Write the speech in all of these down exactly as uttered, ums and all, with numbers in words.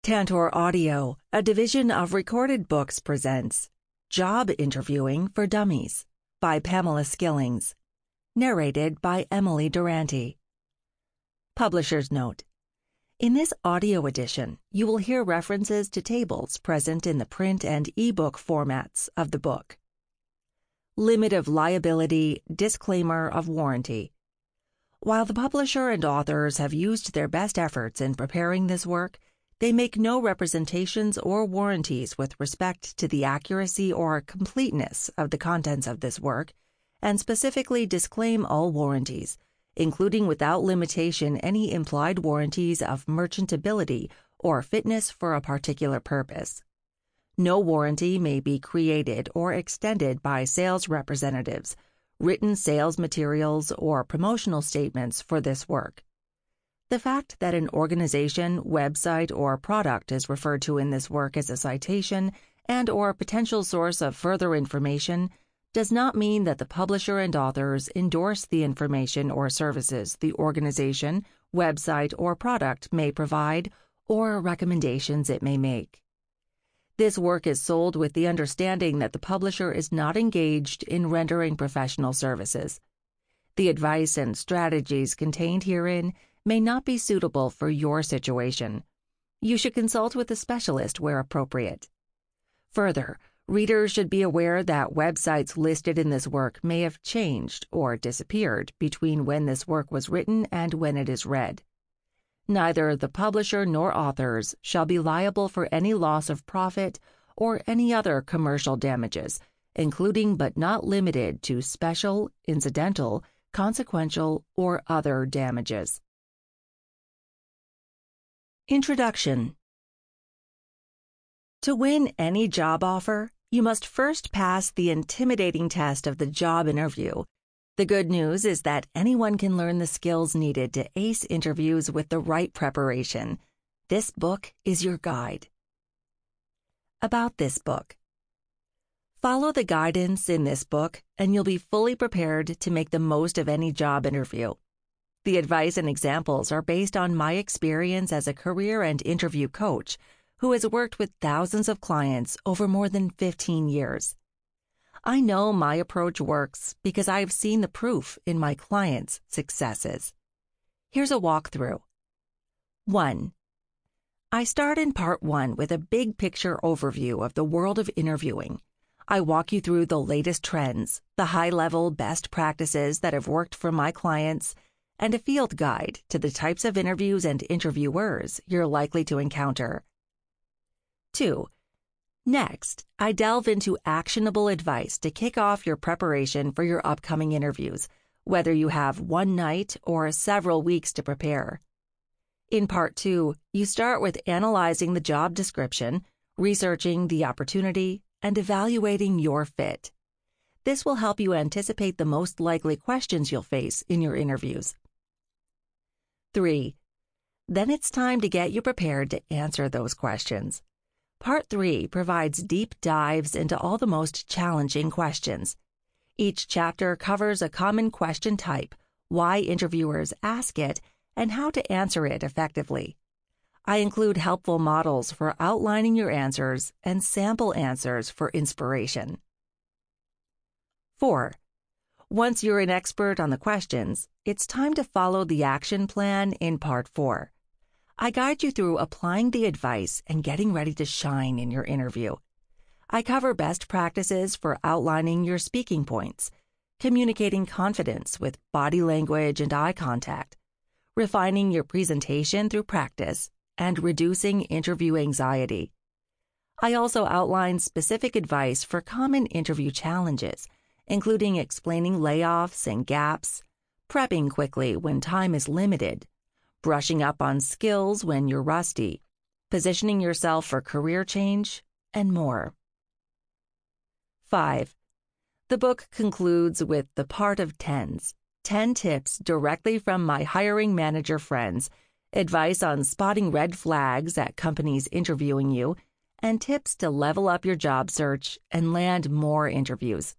Tantor Audio, a division of Recorded Books, presents Job Interviewing for Dummies by Pamela Skillings. Narrated by Emily Durante. Publisher's note: in this audio edition, you will hear references to tables present in the print and ebook formats of the book. Limit of liability, disclaimer of warranty. While the publisher and authors have used their best efforts in preparing this work, they make no representations or warranties with respect to the accuracy or completeness of the contents of this work, and specifically disclaim all warranties, including without limitation any implied warranties of merchantability or fitness for a particular purpose. No warranty may be created or extended by sales representatives, written sales materials, or promotional statements for this work. The fact that an organization, website, or product is referred to in this work as a citation and or potential source of further information does not mean that the publisher and authors endorse the information or services the organization, website, or product may provide or recommendations it may make. This work is sold with the understanding that the publisher is not engaged in rendering professional services. The advice and strategies contained herein may not be suitable for your situation. You should consult with a specialist where appropriate. Further, readers should be aware that websites listed in this work may have changed or disappeared between when this work was written and when it is read. Neither the publisher nor authors shall be liable for any loss of profit or any other commercial damages, including but not limited to special, incidental, consequential, or other damages. Introduction. To win any job offer, you must first pass the intimidating test of the job interview. The good news is that anyone can learn the skills needed to ace interviews with the right preparation. This book is your guide. About this book. Follow the guidance in this book, and you'll be fully prepared to make the most of any job interview. The advice and examples are based on my experience as a career and interview coach who has worked with thousands of clients over more than fifteen years. I know my approach works because I have seen the proof in my clients' successes. Here's a walkthrough. one. I start in part one with a big picture overview of the world of interviewing. I walk you through the latest trends, the high-level best practices that have worked for my clients, and a field guide to the types of interviews and interviewers you're likely to encounter. two. Next, I delve into actionable advice to kick off your preparation for your upcoming interviews, whether you have one night or several weeks to prepare. In part two, you start with analyzing the job description, researching the opportunity, and evaluating your fit. This will help you anticipate the most likely questions you'll face in your interviews. three. Then it's time to get you prepared to answer those questions. Part three provides deep dives into all the most challenging questions. Each chapter covers a common question type, why interviewers ask it, and how to answer it effectively. I include helpful models for outlining your answers and sample answers for inspiration. four. Once you're an expert on the questions, it's time to follow the action plan in Part four. I guide you through applying the advice and getting ready to shine in your interview. I cover best practices for outlining your speaking points, communicating confidence with body language and eye contact, refining your presentation through practice, and reducing interview anxiety. I also outline specific advice for common interview challenges, including explaining layoffs and gaps, prepping quickly when time is limited, brushing up on skills when you're rusty, positioning yourself for career change, and more. five. The book concludes with the part of tens, ten tips directly from my hiring manager friends, advice on spotting red flags at companies interviewing you, and tips to level up your job search and land more interviews.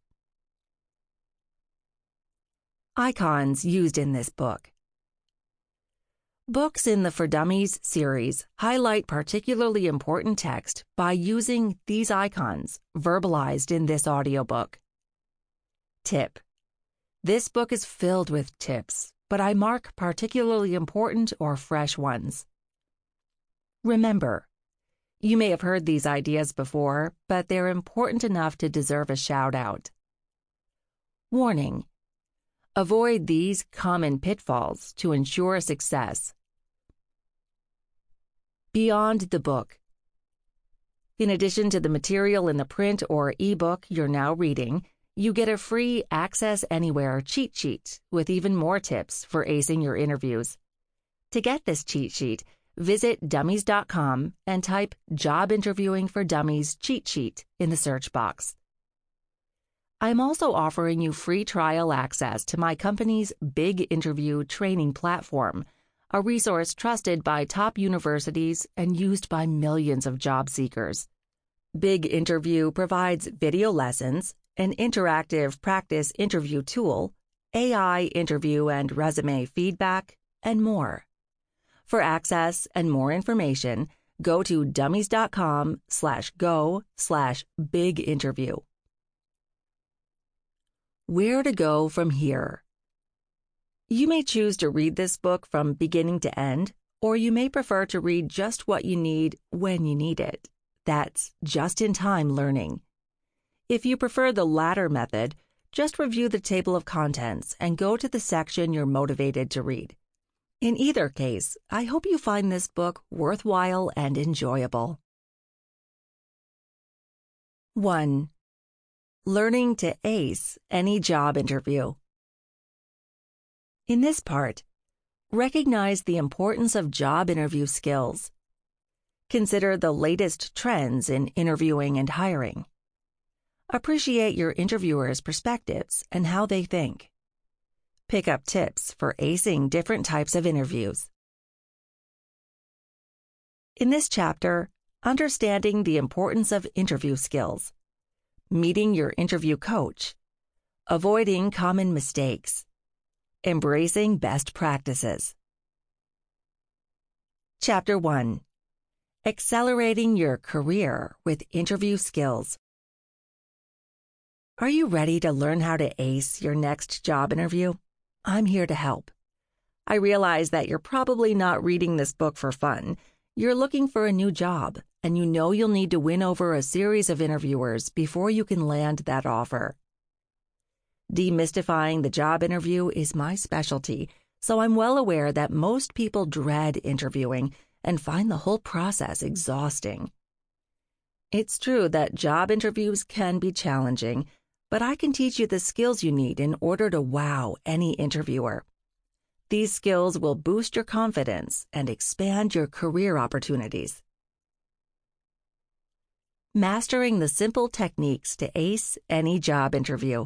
Icons used in this book. Books in the For Dummies series highlight particularly important text by using these icons verbalized in this audiobook. Tip: this book is filled with tips, but I mark particularly important or fresh ones. Remember, you may have heard these ideas before, but they're important enough to deserve a shout-out. Warning: avoid these common pitfalls to ensure success. Beyond the book. In addition to the material in the print or ebook you're now reading, you get a free Access Anywhere cheat sheet with even more tips for acing your interviews. To get this cheat sheet, visit dummies dot com and type Job Interviewing for Dummies cheat sheet in the search box. I'm also offering you free trial access to my company's Big Interview training platform, a resource trusted by top universities and used by millions of job seekers. Big Interview provides video lessons, an interactive practice interview tool, A I interview and resume feedback, and more. For access and more information, go to dummies dot com slash go slash big interview. Where to go from here? You may choose to read this book from beginning to end, or you may prefer to read just what you need when you need it. That's just-in-time learning. If you prefer the latter method, just review the table of contents and go to the section you're motivated to read. In either case, I hope you find this book worthwhile and enjoyable. one. Learning to ace any job interview. In this part, recognize the importance of job interview skills. Consider the latest trends in interviewing and hiring. Appreciate your interviewer's perspectives and how they think. Pick up tips for acing different types of interviews. In this chapter, understanding the importance of interview skills, meeting your interview coach, avoiding common mistakes, embracing best practices. Chapter one. Accelerating your career with interview skills. Are you ready to learn how to ace your next job interview? I'm here to help. I realize that you're probably not reading this book for fun. You're looking for a new job, and you know you'll need to win over a series of interviewers before you can land that offer. Demystifying the job interview is my specialty, so I'm well aware that most people dread interviewing and find the whole process exhausting. It's true that job interviews can be challenging, but I can teach you the skills you need in order to wow any interviewer. These skills will boost your confidence and expand your career opportunities. Mastering the simple techniques to ace any job interview.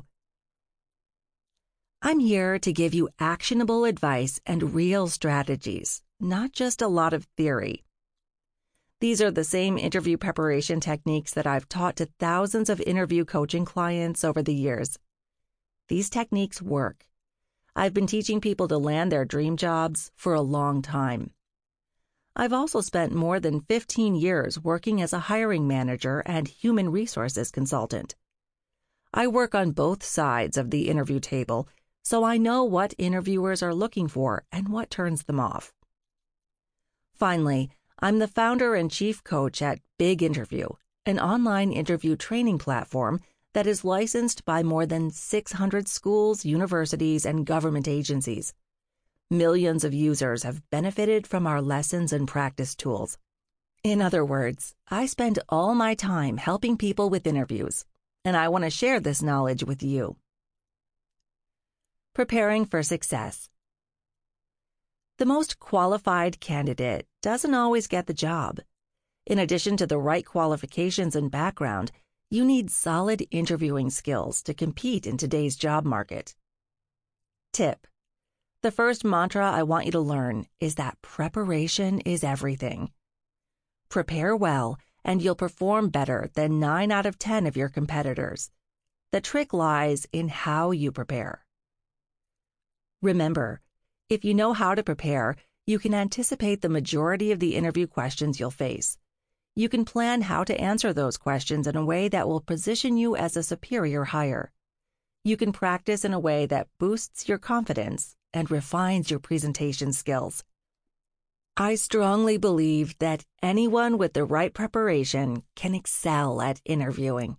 I'm here to give you actionable advice and real strategies, not just a lot of theory. These are the same interview preparation techniques that I've taught to thousands of interview coaching clients over the years. These techniques work. I've been teaching people to land their dream jobs for a long time. I've also spent more than fifteen years working as a hiring manager and human resources consultant. I work on both sides of the interview table, so I know what interviewers are looking for and what turns them off. Finally, I'm the founder and chief coach at Big Interview, an online interview training platform that is licensed by more than six hundred schools, universities, and government agencies. Millions of users have benefited from our lessons and practice tools. In other words, I spend all my time helping people with interviews, and I want to share this knowledge with you. Preparing for success. The most qualified candidate doesn't always get the job. In addition to the right qualifications and background, you need solid interviewing skills to compete in today's job market. Tip: the first mantra I want you to learn is that preparation is everything. Prepare well, and you'll perform better than nine out of ten of your competitors. The trick lies in how you prepare. Remember, if you know how to prepare, You can anticipate the majority of the interview questions you'll face. You can plan how to answer those questions in a way that will position you as a superior hire. You can practice in a way that boosts your confidence and refines your presentation skills. I strongly believe that anyone with the right preparation can excel at interviewing.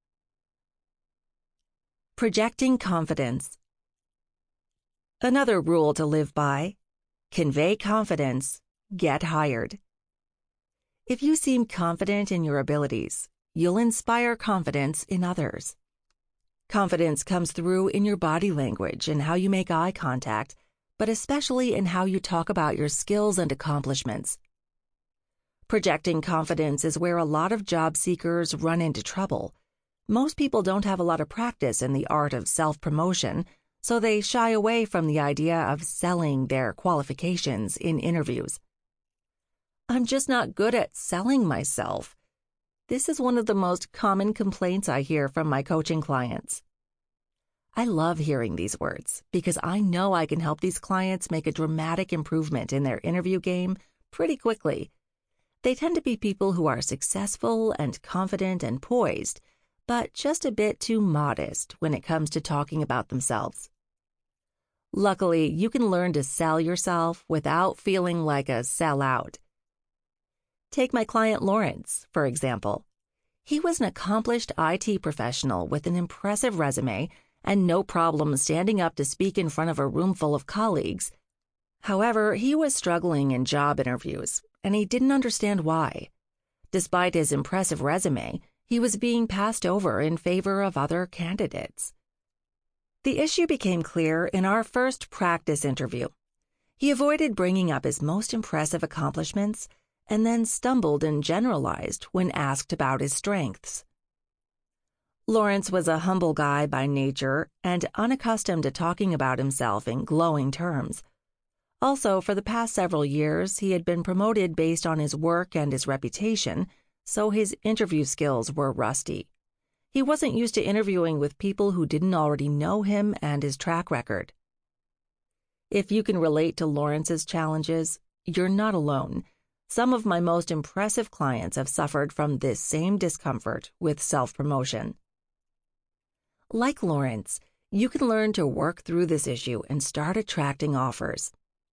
Projecting confidence. Another rule to live by: convey confidence, get hired. If you seem confident in your abilities, you'll inspire confidence in others. Confidence comes through in your body language and how you make eye contact, but especially in how you talk about your skills and accomplishments. Projecting confidence is where a lot of job seekers run into trouble. Most people don't have a lot of practice in the art of self-promotion, so they shy away from the idea of selling their qualifications in interviews. I'm just not good at selling myself. This is one of the most common complaints I hear from my coaching clients. I love hearing these words because I know I can help these clients make a dramatic improvement in their interview game pretty quickly. They tend to be people who are successful and confident and poised, but just a bit too modest when it comes to talking about themselves. Luckily, you can learn to sell yourself without feeling like a sellout. Take my client Lawrence, for example. He was an accomplished I T professional with an impressive resume and no problem standing up to speak in front of a room full of colleagues. However, he was struggling in job interviews, and he didn't understand why. Despite his impressive resume, he was being passed over in favor of other candidates. The issue became clear in our first practice interview. He avoided bringing up his most impressive accomplishments and then stumbled and generalized when asked about his strengths. Lawrence was a humble guy by nature and unaccustomed to talking about himself in glowing terms. Also, for the past several years, he had been promoted based on his work and his reputation, so his interview skills were rusty. He wasn't used to interviewing with people who didn't already know him and his track record. If you can relate to Lawrence's challenges, you're not alone. Some of my most impressive clients have suffered from this same discomfort with self-promotion. Like Lawrence, you can learn to work through this issue and start attracting offers.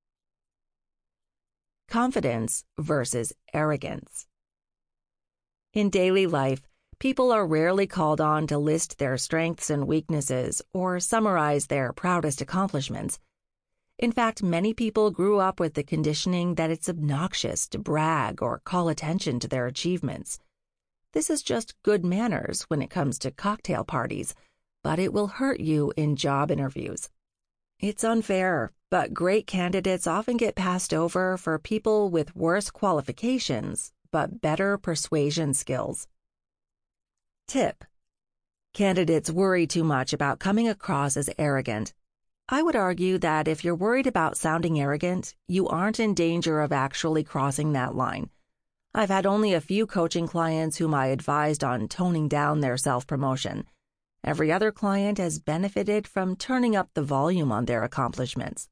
Confidence versus arrogance. In daily life, people are rarely called on to list their strengths and weaknesses or summarize their proudest accomplishments. In fact, many people grew up with the conditioning that it's obnoxious to brag or call attention to their achievements. This is just good manners when it comes to cocktail parties, but it will hurt you in job interviews. It's unfair, but great candidates often get passed over for people with worse qualifications, but better persuasion skills. Tip: candidates worry too much about coming across as arrogant. I would argue that if you're worried about sounding arrogant, you aren't in danger of actually crossing that line. I've had only a few coaching clients whom I advised on toning down their self-promotion. Every other client has benefited from turning up the volume on their accomplishments.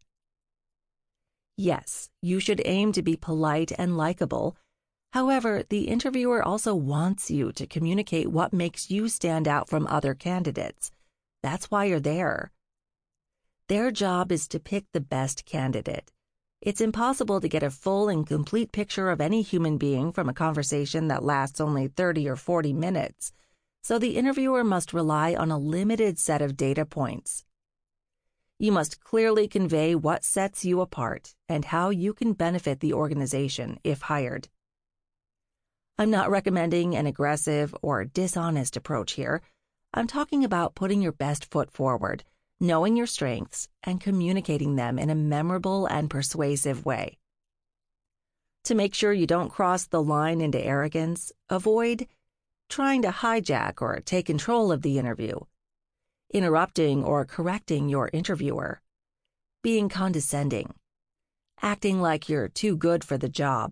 Yes, you should aim to be polite and likable. However, the interviewer also wants you to communicate what makes you stand out from other candidates. That's why you're there. Their job is to pick the best candidate. It's impossible to get a full and complete picture of any human being from a conversation that lasts only thirty or forty minutes, so the interviewer must rely on a limited set of data points. You must clearly convey what sets you apart and how you can benefit the organization if hired. I'm not recommending an aggressive or dishonest approach here. I'm talking about putting your best foot forward, knowing your strengths, and communicating them in a memorable and persuasive way. To make sure you don't cross the line into arrogance, avoid trying to hijack or take control of the interview, interrupting or correcting your interviewer, being condescending, acting like you're too good for the job.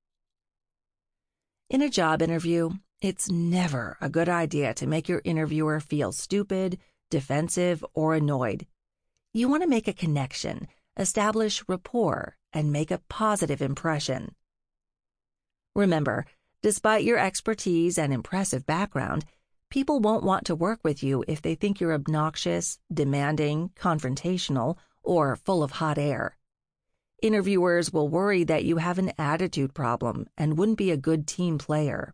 In a job interview, it's never a good idea to make your interviewer feel stupid, defensive, or annoyed. You want to make a connection, establish rapport, and make a positive impression. Remember, despite your expertise and impressive background, people won't want to work with you if they think you're obnoxious, demanding, confrontational, or full of hot air. Interviewers will worry that you have an attitude problem and wouldn't be a good team player.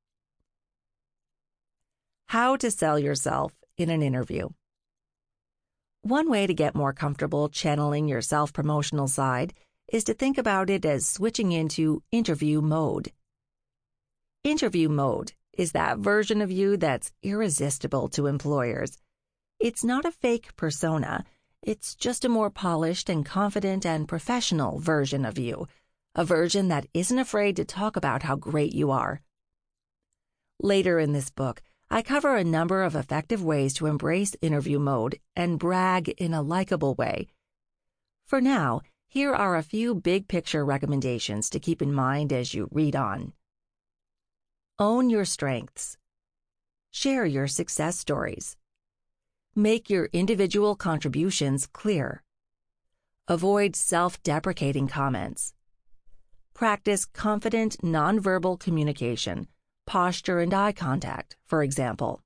How to sell yourself in an interview. One way to get more comfortable channeling your self-promotional side is to think about it as switching into interview mode. Interview mode is that version of you that's irresistible to employers. It's not a fake persona. It's just a more polished and confident and professional version of you, a version that isn't afraid to talk about how great you are. Later in this book, I cover a number of effective ways to embrace interview mode and brag in a likable way. For now, here are a few big-picture recommendations to keep in mind as you read on. Own your strengths. Share your success stories. Make your individual contributions clear. Avoid self-deprecating comments. Practice confident nonverbal communication, posture and eye contact, for example.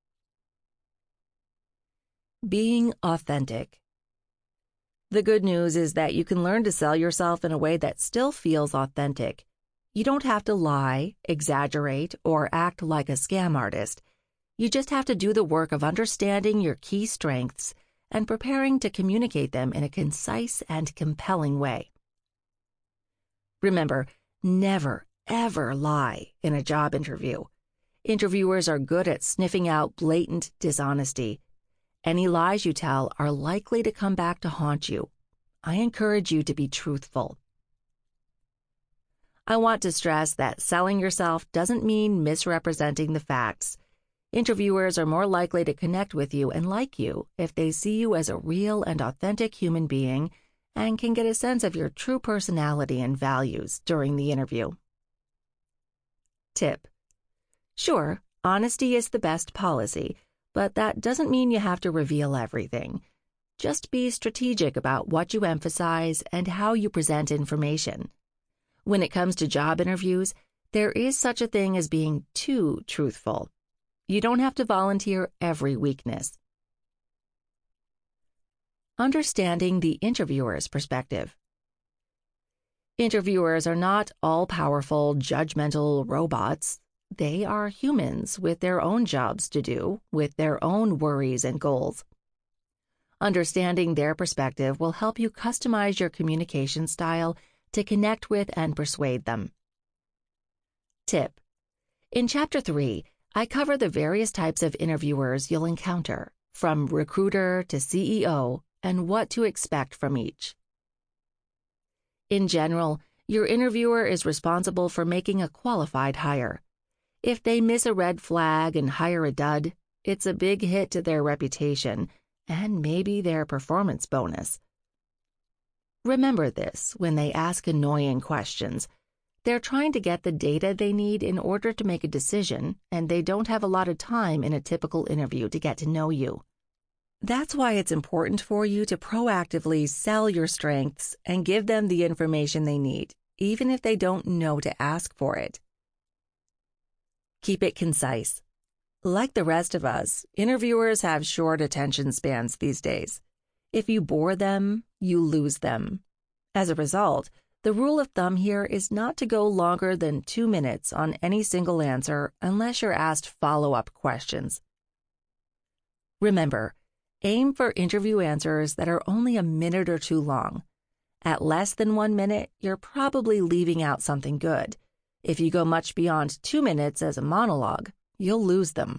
Being authentic. The good news is that you can learn to sell yourself in a way that still feels authentic. You don't have to lie, exaggerate, or act like a scam artist. You just have to do the work of understanding your key strengths and preparing to communicate them in a concise and compelling way. Remember, never, ever lie in a job interview. Interviewers are good at sniffing out blatant dishonesty. Any lies you tell are likely to come back to haunt you. I encourage you to be truthful. I want to stress that selling yourself doesn't mean misrepresenting the facts. Interviewers are more likely to connect with you and like you if they see you as a real and authentic human being and can get a sense of your true personality and values during the interview. Tip: Sure, honesty is the best policy, but that doesn't mean you have to reveal everything. Just be strategic about what you emphasize and how you present information. When it comes to job interviews, there is such a thing as being too truthful. You don't have to volunteer every weakness. Understanding the interviewer's perspective. Interviewers are not all-powerful, judgmental robots. They are humans with their own jobs to do, with their own worries and goals. Understanding their perspective will help you customize your communication style to connect with and persuade them. Tip: In Chapter three, I cover the various types of interviewers you'll encounter, from recruiter to C E O, and what to expect from each. In general, your interviewer is responsible for making a qualified hire. If they miss a red flag and hire a dud, it's a big hit to their reputation and maybe their performance bonus. Remember this when they ask annoying questions. They're trying to get the data they need in order to make a decision, and they don't have a lot of time in a typical interview to get to know you. That's why it's important for you to proactively sell your strengths and give them the information they need, even if they don't know to ask for it. Keep it concise. Like the rest of us, interviewers have short attention spans these days. If you bore them, you lose them. As a result, the rule of thumb here is not to go longer than two minutes on any single answer unless you're asked follow-up questions. Remember, aim for interview answers that are only a minute or two long. At less than one minute, you're probably leaving out something good. If you go much beyond two minutes as a monologue, you'll lose them.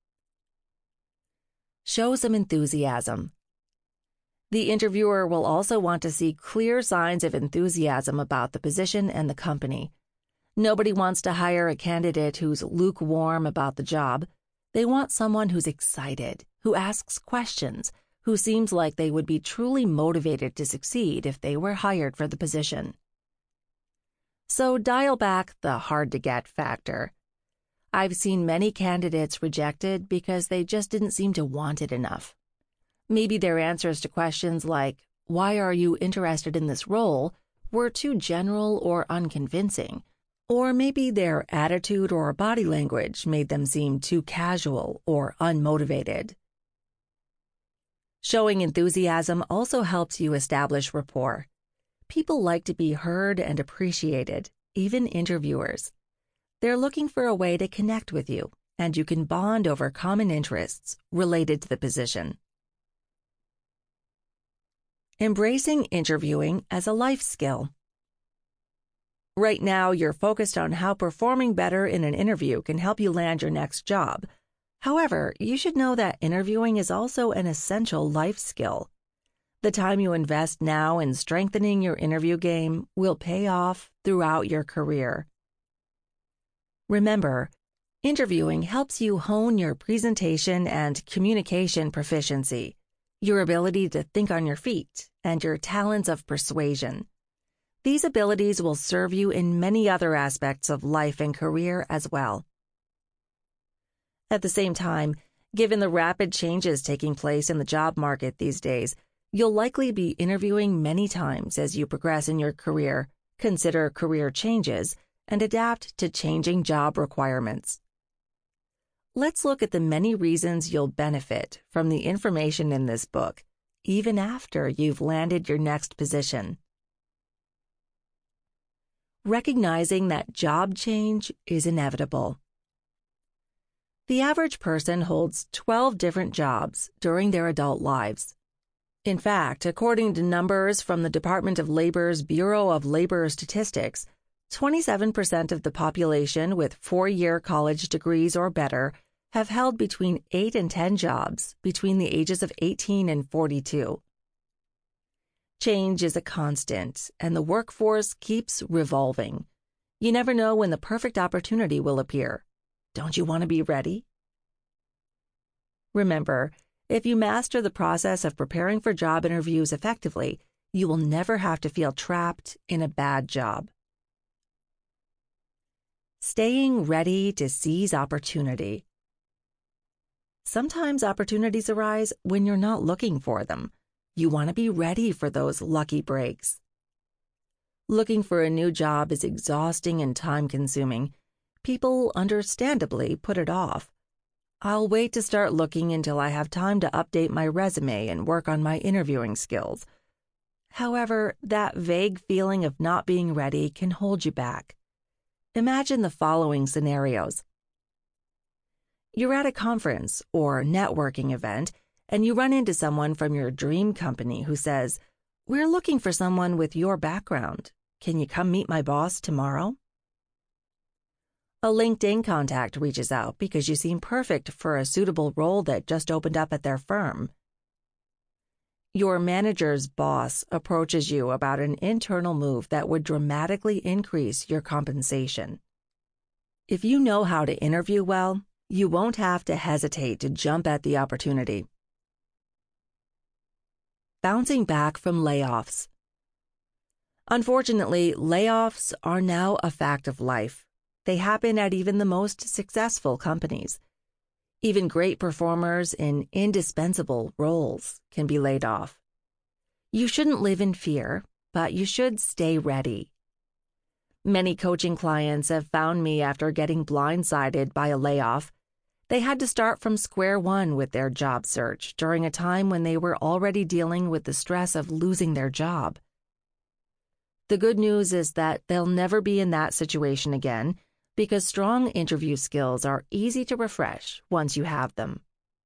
Show some enthusiasm. The interviewer will also want to see clear signs of enthusiasm about the position and the company. Nobody wants to hire a candidate who's lukewarm about the job. They want someone who's excited, who asks questions, who seems like they would be truly motivated to succeed if they were hired for the position. So dial back the hard-to-get factor. I've seen many candidates rejected because they just didn't seem to want it enough. Maybe their answers to questions like, "Why are you interested in this role?" were too general or unconvincing, or maybe their attitude or body language made them seem too casual or unmotivated. Showing enthusiasm also helps you establish rapport. People like to be heard and appreciated, even interviewers. They're looking for a way to connect with you, and you can bond over common interests related to the position. Embracing interviewing as a life skill. Right now, you're focused on how performing better in an interview can help you land your next job. However, you should know that interviewing is also an essential life skill. The time you invest now in strengthening your interview game will pay off throughout your career. Remember, interviewing helps you hone your presentation and communication proficiency, your ability to think on your feet, and your talents of persuasion. These abilities will serve you in many other aspects of life and career as well. At the same time, given the rapid changes taking place in the job market these days, you'll likely be interviewing many times as you progress in your career, consider career changes, and adapt to changing job requirements. Let's look at the many reasons you'll benefit from the information in this book, even after you've landed your next position. Recognizing that job change is inevitable. The average person holds twelve different jobs during their adult lives. In fact, according to numbers from the Department of Labor's Bureau of Labor Statistics, twenty-seven percent of the population with four-year college degrees or better have held between eight and ten jobs between the ages of eighteen and forty-two. Change is a constant, and the workforce keeps revolving. You never know when the perfect opportunity will appear. Don't you want to be ready? Remember, if you master the process of preparing for job interviews effectively, you will never have to feel trapped in a bad job. Staying ready to seize opportunity. Sometimes opportunities arise when you're not looking for them. You want to be ready for those lucky breaks. Looking for a new job is exhausting and time-consuming. People understandably put it off. I'll wait to start looking until I have time to update my resume and work on my interviewing skills. However, that vague feeling of not being ready can hold you back. Imagine the following scenarios. You're at a conference or networking event, and you run into someone from your dream company who says, "We're looking for someone with your background. Can you come meet my boss tomorrow?" A LinkedIn contact reaches out because you seem perfect for a suitable role that just opened up at their firm. Your manager's boss approaches you about an internal move that would dramatically increase your compensation. If you know how to interview well, you won't have to hesitate to jump at the opportunity. Bouncing back from layoffs. Unfortunately, layoffs are now a fact of life. They happen at even the most successful companies. Even great performers in indispensable roles can be laid off. You shouldn't live in fear, but you should stay ready. Many coaching clients have found me after getting blindsided by a layoff. They had to start from square one with their job search during a time when they were already dealing with the stress of losing their job. The good news is that they'll never be in that situation again, because strong interview skills are easy to refresh once you have them.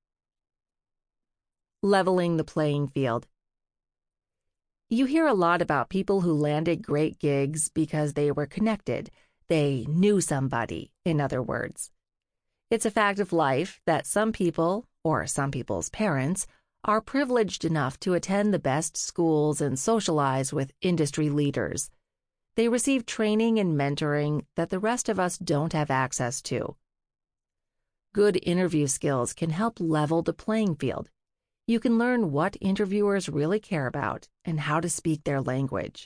Leveling the playing field. You hear a lot about people who landed great gigs because they were connected. They knew somebody, in other words. It's a fact of life that some people, or some people's parents, are privileged enough to attend the best schools and socialize with industry leaders. They receive training and mentoring that the rest of us don't have access to. Good interview skills can help level the playing field. You can learn what interviewers really care about and how to speak their language.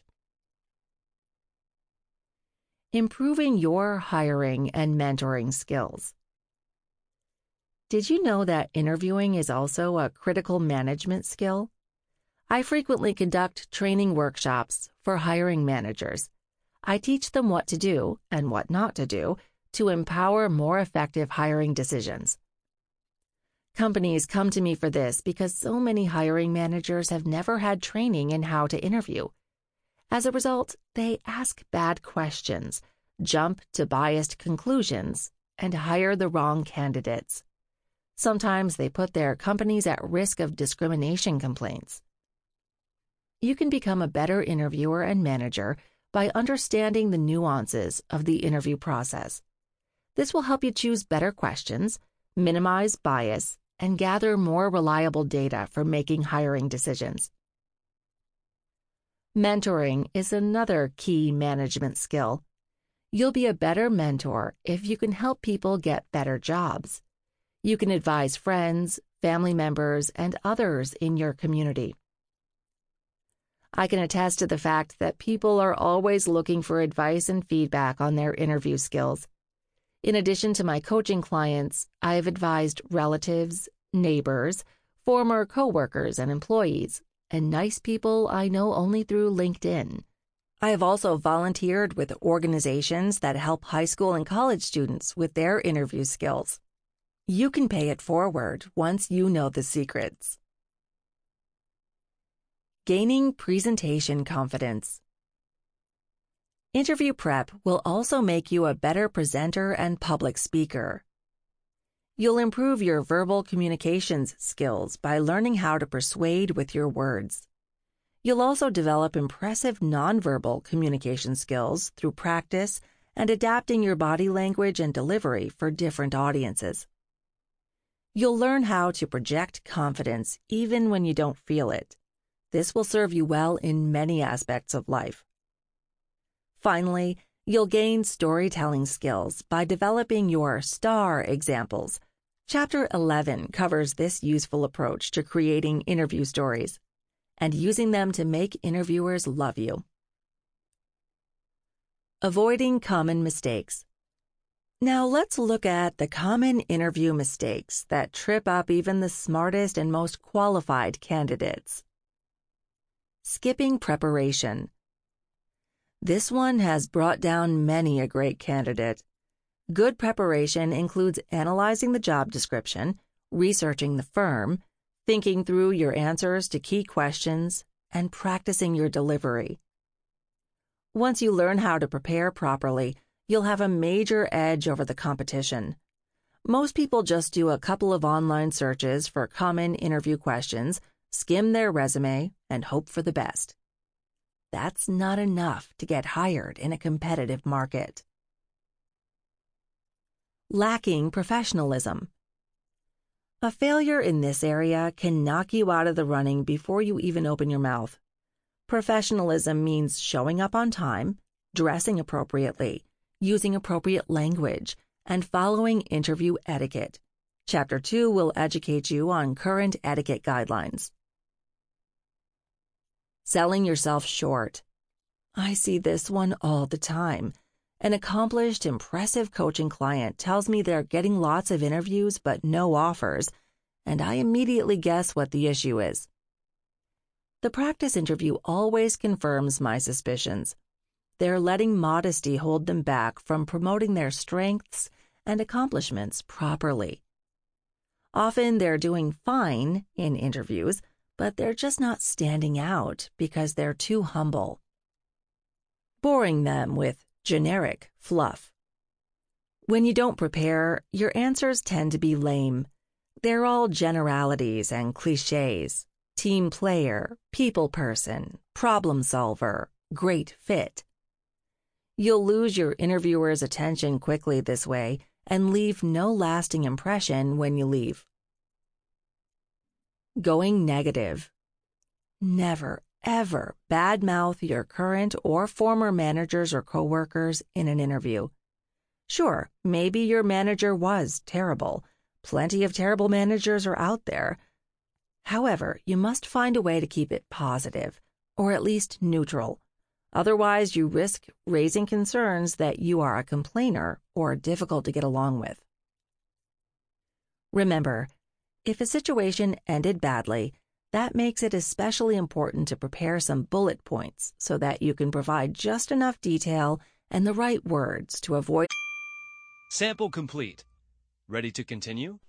Improving your hiring and mentoring skills. Did you know that interviewing is also a critical management skill? I frequently conduct training workshops for hiring managers. I teach them what to do and what not to do to empower more effective hiring decisions. Companies come to me for this because so many hiring managers have never had training in how to interview. As a result, they ask bad questions, jump to biased conclusions, and hire the wrong candidates. Sometimes they put their companies at risk of discrimination complaints. You can become a better interviewer and manager by understanding the nuances of the interview process. This will help you choose better questions, minimize bias, and gather more reliable data for making hiring decisions. Mentoring is another key management skill. You'll be a better mentor if you can help people get better jobs. You can advise friends, family members, and others in your community. I can attest to the fact that people are always looking for advice and feedback on their interview skills. In addition to my coaching clients, I have advised relatives, neighbors, former coworkers and employees, and nice people I know only through LinkedIn. I have also volunteered with organizations that help high school and college students with their interview skills. You can pay it forward once you know the secrets. Gaining presentation confidence. Interview prep will also make you a better presenter and public speaker. You'll improve your verbal communications skills by learning how to persuade with your words. You'll also develop impressive nonverbal communication skills through practice and adapting your body language and delivery for different audiences. You'll learn how to project confidence even when you don't feel it. This will serve you well in many aspects of life. Finally, you'll gain storytelling skills by developing your STAR examples. Chapter eleven covers this useful approach to creating interview stories and using them to make interviewers love you. Avoiding common mistakes. Now let's look at the common interview mistakes that trip up even the smartest and most qualified candidates. Skipping preparation. This one has brought down many a great candidate. Good preparation includes analyzing the job description, researching the firm, thinking through your answers to key questions, and practicing your delivery. Once you learn how to prepare properly, you'll have a major edge over the competition. Most people just do a couple of online searches for common interview questions, skim their resume, and hope for the best. That's not enough to get hired in a competitive market. Lacking professionalism. A failure in this area can knock you out of the running before you even open your mouth. Professionalism means showing up on time, dressing appropriately, using appropriate language, and following interview etiquette. Chapter two will educate you on current etiquette guidelines. Selling yourself short. I see this one all the time. An accomplished, impressive coaching client tells me they're getting lots of interviews but no offers, and I immediately guess what the issue is. The practice interview always confirms my suspicions. They're letting modesty hold them back from promoting their strengths and accomplishments properly. Often they're doing fine in interviews, but they're just not standing out because they're too humble. Boring them with generic fluff. When you don't prepare, your answers tend to be lame. They're all generalities and cliches. Team player, people person, problem solver, great fit. You'll lose your interviewer's attention quickly this way and leave no lasting impression when you leave. Going negative. Never, ever badmouth your current or former managers or coworkers in an interview. Sure, maybe your manager was terrible. Plenty of terrible managers are out there. However, you must find a way to keep it positive, or at least neutral. Otherwise, you risk raising concerns that you are a complainer or difficult to get along with. Remember, if a situation ended badly, That makes it especially important to prepare some bullet points so that you can provide just enough detail and the right words to avoid. Sample complete. Ready to continue?